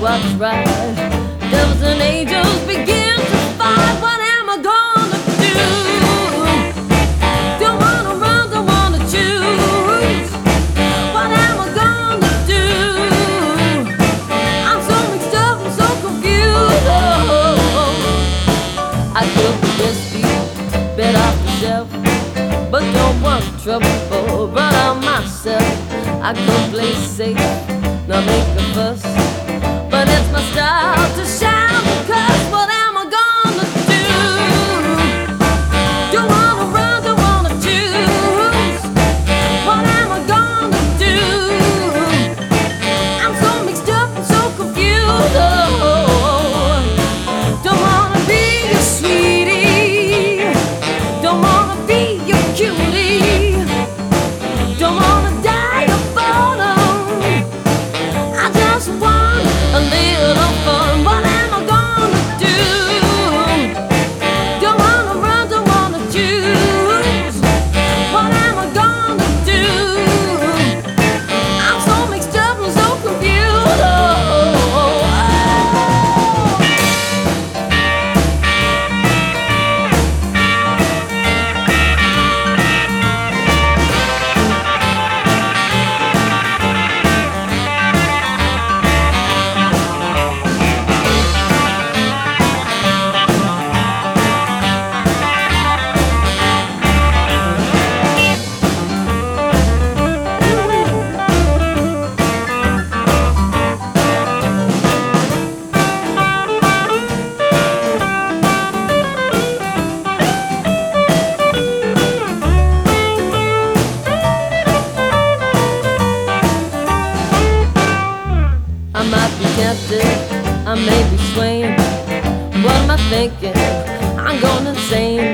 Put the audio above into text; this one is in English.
what's right. Devils and angels begin to fight. What am I gonna do? Don't wanna run, don't wanna choose. What am I gonna do? I'm so mixed up, I'm so confused. Oh, I could be risky, bet off myself, but don't want trouble, run on myself. I could play safe, not make a fuss, but it's my style to shout and cuss. What am I gonna do? Don't wanna run, don't wanna choose. What am I gonna do? I'm so mixed up, I'm so confused. Oh, don't wanna be your sweetie, don't wanna be your cutie, don't wanna die a photo. I just want a little fun. What am I gonna do? Don't wanna run, don't wanna choose. What am I gonna do? I'm so mixed up and so confused. I might be tempted, I may be swaying. What am I thinking? I'm going insane.